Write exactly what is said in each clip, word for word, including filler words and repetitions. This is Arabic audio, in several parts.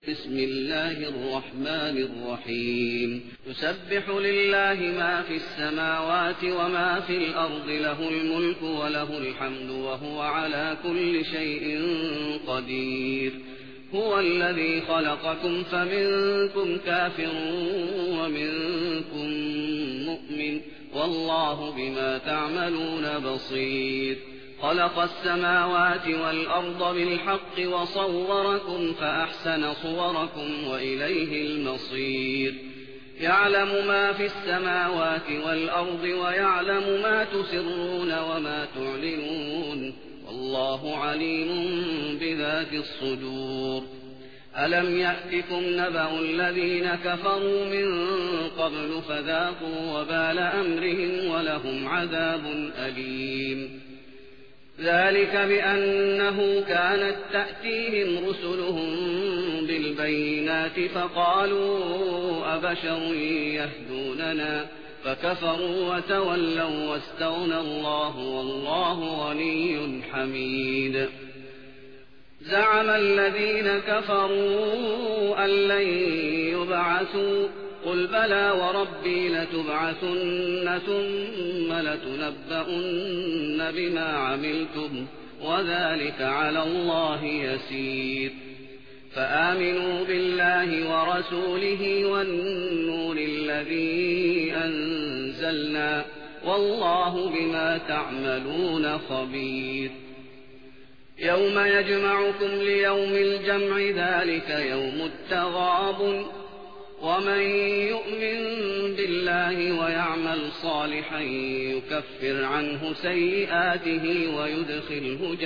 بسم الله الرحمن الرحيم يسبح لله ما في السماوات وما في الأرض له الملك وله الحمد وهو على كل شيء قدير هو الذي خلقكم فمنكم كافر ومنكم مؤمن والله بما تعملون بصير خلق السماوات والأرض بالحق وصوركم فأحسن صوركم وإليه المصير يعلم ما في السماوات والأرض ويعلم ما تسرون وما تعلنون والله عليم بذات الصدور ألم يأتكم نبأ الذين كفروا من قبل فذاقوا وبال أمرهم ولهم عذاب أليم ذلك بأنه كانت تأتيهم رسلهم بالبينات فقالوا أبشر يهدوننا فكفروا وتولوا واستغنى الله والله غني حميد زعم الذين كفروا أن لن يبعثوا قل بلى وربي لتبعثن ثم لتنبؤن بما عملتم وذلك على الله يسير فآمنوا بالله ورسوله والنور الذي أنزلنا والله بما تعملون خبير يوم يجمعكم ليوم الجمع ذلك يوم التغابن ومن يؤمن بالله ويعمل صالحا يكفر عنه سيئاته ويدخله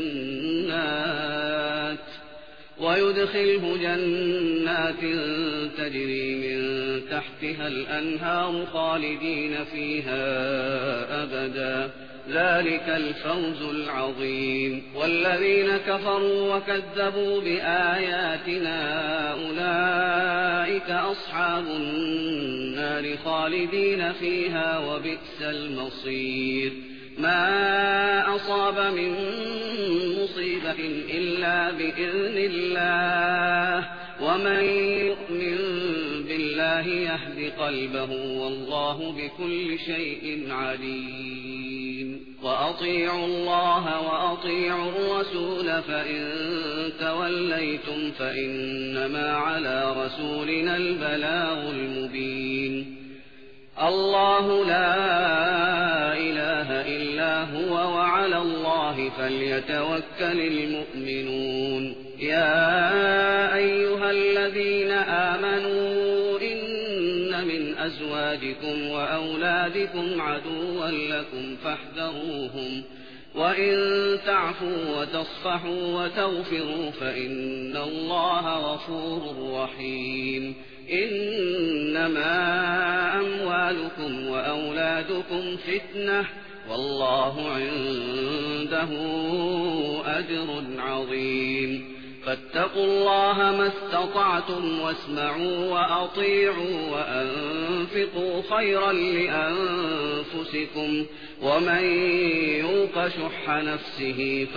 جنات ويدخله جنات تجري من تحتها الأنهار خالدين فيها أبدا ذلك الفوز العظيم والذين كفروا وكذبوا بآياتنا أولئك أصحاب النار خالدين فيها وبئس المصير ما أصاب من مصيبة إلا بإذن الله ومن يؤمن بالله يهد قلبه والله بكل شيء عليم وأطيعوا الله وأطيعوا الرسول فإن توليتم فإنما على رسولنا البلاغ المبين الله لا إله إلا هو وعلى الله فليتوكل المؤمنون يا أيها الذين آمنوا إن من أزواجكم وأولادكم عدوا لكم فاحذروهم وإن تعفوا وتصفحوا وتغفروا فإن الله غفور رحيم إنما أموالكم وأولادكم فتنة والله عنده أجر عظيم فاتقوا الله ما استطعتم واسمعوا وأطيعوا وأنفقوا خيرا لأنفسكم ومن يوق شح نفسه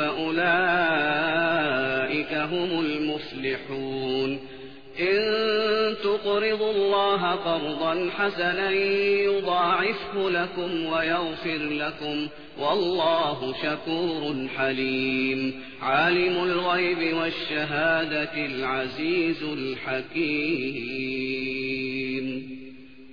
فأولئك هم المفلحون إن تقرضوا الله قرضا حسنا يضاعفه لكم ويغفر لكم والله شكور حليم عالم الغيب والشهادة العزيز الحكيم.